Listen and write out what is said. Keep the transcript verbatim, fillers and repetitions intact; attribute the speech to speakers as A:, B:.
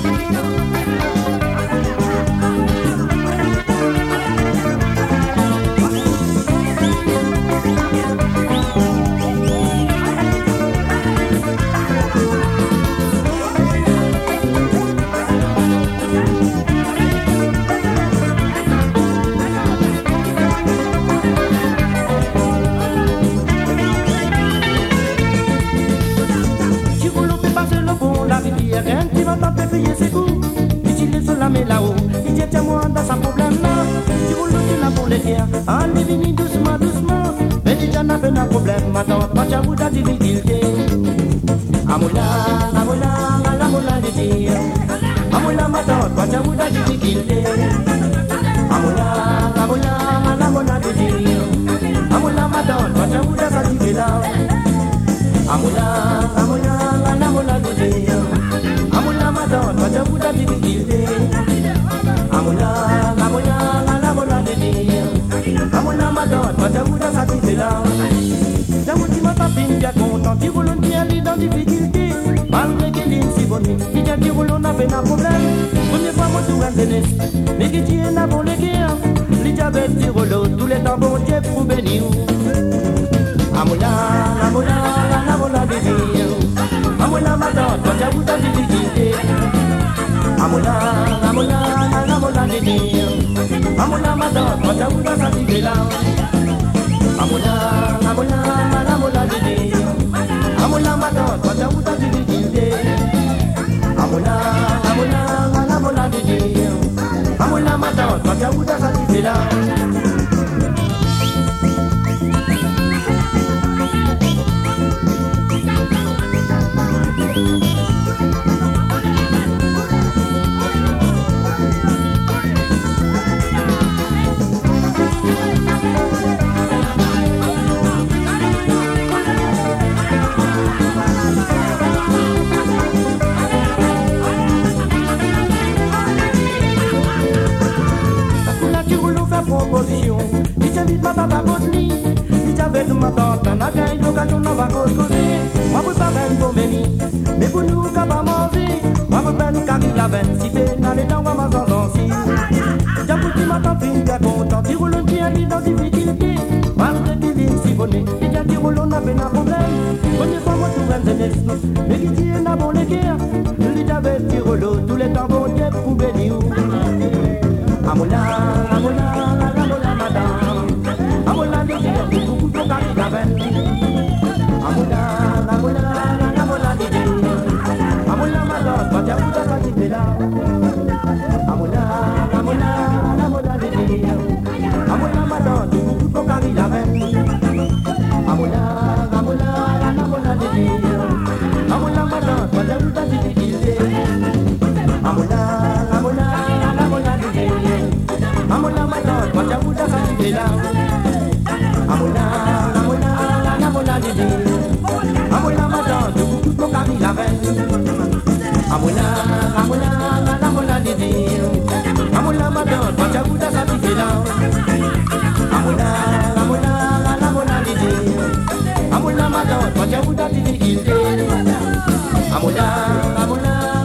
A: Rien qui va taper payer ses coups. Utilise cela mais là-haut. Il dit tiens moi dans sa problème là. Tu veux le là pour les guerres. Allez vini doucement doucement. Mais déjà n'a pas de problème. Attends pas tu as dit difficulté. Amoula, amoula, amoula de dire. Amoula m'attends pas tu as dit difficulté. Amoula, amoula, amoula de dire. Amoula m'attends pas tu as dit là. Amoula, amoula, amoula de dire. Amula madon, baca budak di pinggir. Amula, amula, amula di dia. Amula madon, baca budak satu belah. Jangan cuma tapi dia content, tu voulons bien aller dans difficulté. Malgré qu'il est si bon, il dit tu voulons n'a pas de problème. Premier fois moi tout gagné, mais qui tient n'a pas les guerres. Il dit avec du rouleau, tous les temps bon Dieu pour bénir. Amula, amula, amula di dia. Amula madon, baca budak di pinggir. Amula, amula, amula de dia. Amula madon, baca budak satu belah. Amula, amula, amula de dia. Amula madon, baca budak di pinggir. Amula, amula, amula de dia. Amula madon, baca budak satu belah. Proposition, il t'invite ma tante à Bosnie. Il t'avait ma tante, on a gagné l'occasion, on va causer. Moi, vous parlez pour béni, mais pour nous, qu'à pas manger. Moi, vous parlez car il a vingt, si fait, n'allez dans ma maison d'ancienne. J'ai foutu ma tante, il est content, il roule bien, il est dans difficulté. Malgré qu'il est si bonnet, il dit qu'il roule, on a peine un problème. Prenez pas moi, tout le monde, mais qui dit, n'a bon les guerres. Il t'avait dit rouleau, tous les temps, bon Dieu, pour bénir. Amula, amula, amula madame. Amula de dire que beaucoup de gars qui l'avaient. Amula, amula, amula de dire. Amula madame, pas de bouda pas de bela. Amula, amula, amula de dire. Amula madame, beaucoup de gars qui l'avaient. Amula, amula, amula de dire. Amula madame, pas de bouda pas de dire. Amula, amula, amula de dire. Amula madon, baca budak satu belah. Amula, amula, amula di dia. Amula madon, tubuh tubuh kami lawan. Amula, amula, amula di dia. Amula madon, baca budak satu belah. Amula, amula, amula di dia. Amula madon, baca budak di dia. Amula, amula.